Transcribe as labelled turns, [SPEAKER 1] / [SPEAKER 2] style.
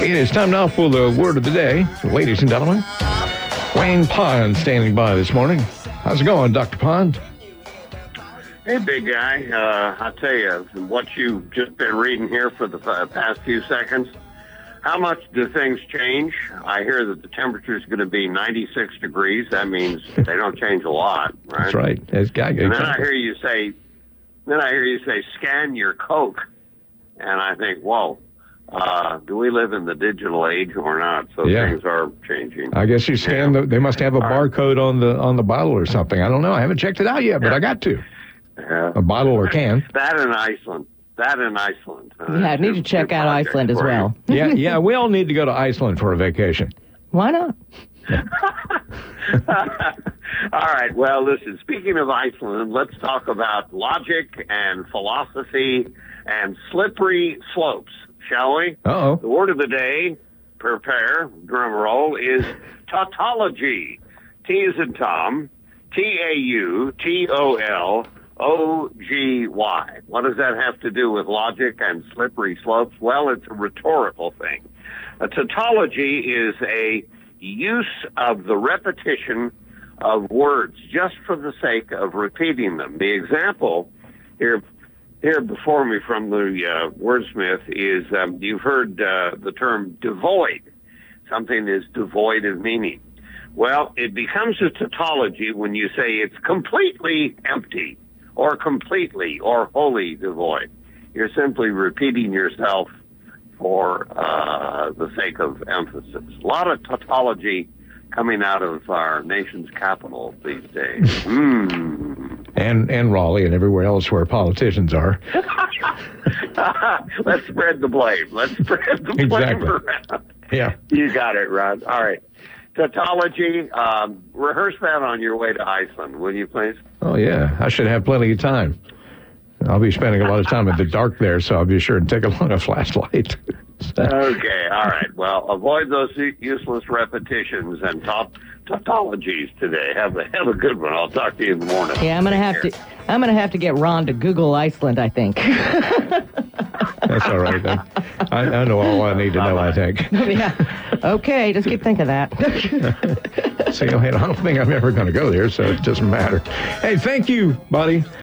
[SPEAKER 1] It is time now for the word of the day. Ladies and gentlemen, Wayne Pond standing by this morning. How's it going, Dr. Pond?
[SPEAKER 2] Hey, big guy. I'll tell you, what you've just been reading here for the past few seconds, how much do things change? I hear that the temperature is going to be 96 degrees. That means they don't change a lot, right?
[SPEAKER 1] That's right.
[SPEAKER 2] And then I hear you say, scan your Coke. And I think, whoa, do we live in the digital age or not? So things are changing.
[SPEAKER 1] I guess you scan they must have a barcode on the bottle or something. I don't know. I haven't checked it out yet, but I got to. A bottle or can.
[SPEAKER 2] That in Iceland.
[SPEAKER 3] I need to check out Iceland as well.
[SPEAKER 1] Yeah, we all need to go to Iceland for a vacation.
[SPEAKER 3] Why not?
[SPEAKER 2] All right, well, listen, speaking of Iceland, let's talk about logic and philosophy and slippery slopes, shall we?
[SPEAKER 1] Uh-oh.
[SPEAKER 2] The word of the day, prepare, drum roll, is tautology. T as in Tom, Tautology. What does that have to do with logic and slippery slopes? Well, it's a rhetorical thing. A tautology is a use of the repetition of words just for the sake of repeating them. The example here before me from the wordsmith is you've heard the term devoid. Something is devoid of meaning. Well, it becomes a tautology when you say it's completely empty or completely or wholly devoid. You're simply repeating yourself for the sake of emphasis. A lot of tautology coming out of our nation's capital these days.
[SPEAKER 1] And Raleigh and everywhere else where politicians are.
[SPEAKER 2] Let's spread the blame. Blame around.
[SPEAKER 1] Yeah.
[SPEAKER 2] You got it, Rod. All right. Tautology, rehearse that on your way to Iceland, will you please?
[SPEAKER 1] Oh, yeah. I should have plenty of time. I'll be spending a lot of time in the dark there, so I'll be sure to take along a flashlight.
[SPEAKER 2] Okay, all right. Well, avoid those useless repetitions and tautologies today. Have a good one. I'll talk to you in the morning.
[SPEAKER 3] Yeah, I'm gonna have to get Ron to Google Iceland, I think.
[SPEAKER 1] That's all right then. I know all I need to know, I think.
[SPEAKER 3] Yeah. Okay, just keep thinking that.
[SPEAKER 1] See, I don't think I'm ever going to go there, so it doesn't matter. Hey, thank you, buddy.